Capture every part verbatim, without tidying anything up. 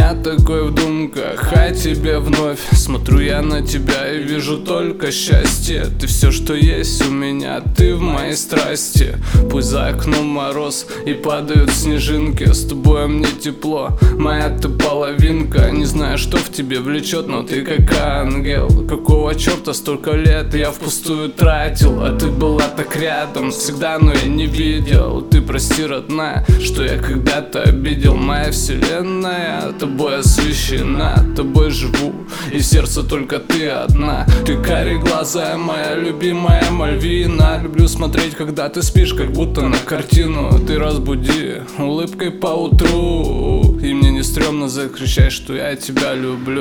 меня такой в думках о тебе вновь. Смотрю я на тебя и вижу только счастье. Ты все, что есть у меня, ты в моей страсти. Пусть за окном мороз и падают снежинки, с тобой мне тепло, моя ты половинка. Не знаю, что в тебе влечет, но ты как ангел. Какого черта столько лет я впустую тратил, а ты была так рядом всегда, но я не видел. Ты прости, родная, что я когда-то обидел. Моя вселенная тобой освещена, тобой живу, и в сердце только ты одна. Ты кареглазая, моя любимая Мальвина. Люблю смотреть, когда ты спишь, как будто на картину. Ты разбуди улыбкой поутру, и мне не стрёмно закричать, что я тебя люблю.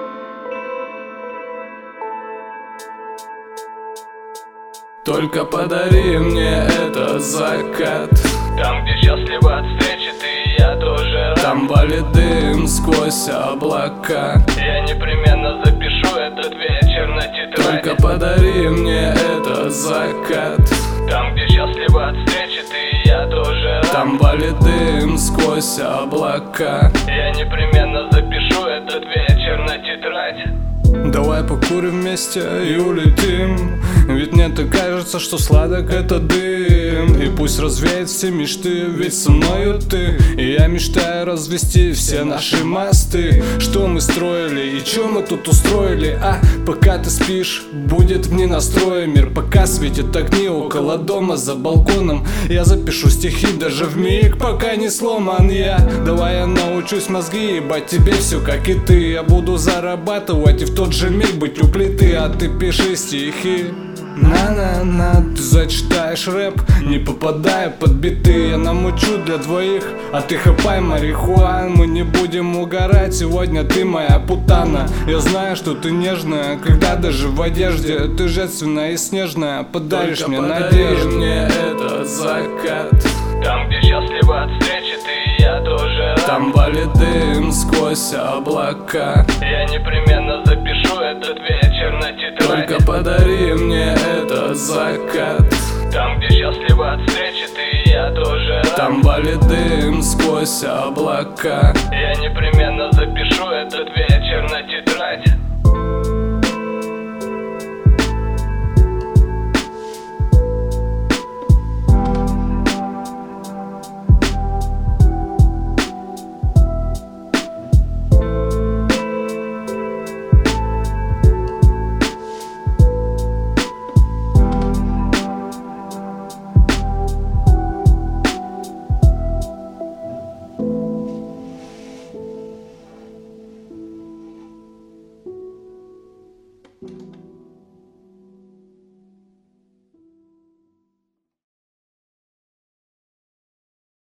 Только подари мне этот закат, там, где счастливы от встречи ты и я тоже рад. Там валит дым сквозь облака. Я непременно запишу этот вечер на тетрадь. Только подари мне этот закат, там, где счастливы от встречи ты и я тоже рад. Там валит дым сквозь облака. Я непременно запишу этот вечер на тетрадь. Давай покурим вместе и улетим, ведь мне так кажется, что сладок это дым. И пусть развеет все мечты, ведь со мною ты. И я мечтаю развести все наши мосты, что мы строили и что мы тут устроили. А пока ты спишь, будет в ненастрое мир. Пока светят огни около дома за балконом, я запишу стихи даже в миг, пока не сломан я. Давай я научусь мозги ебать тебе все как и ты. Я буду зарабатывать и в тот же миг быть у плиты, а ты пиши стихи. На-на-на, ты зачитаешь рэп, не попадая под биты. Я намучу для двоих, а ты хапай марихуан. Мы не будем угорать, сегодня ты моя путана. Я знаю, что ты нежная, когда даже в одежде. Ты женственная и снежная, подаришь только мне подари надежду. Мне этот закат, там, где счастливы от встречи ты и я тоже рад. Там валит дым сквозь облака. Я непременно запишу этот вечер на тетрадь. Только подари мне этот закат, там, где счастливы от встречи ты и я тоже рад. Там валит дым сквозь облака. Я непременно запишу этот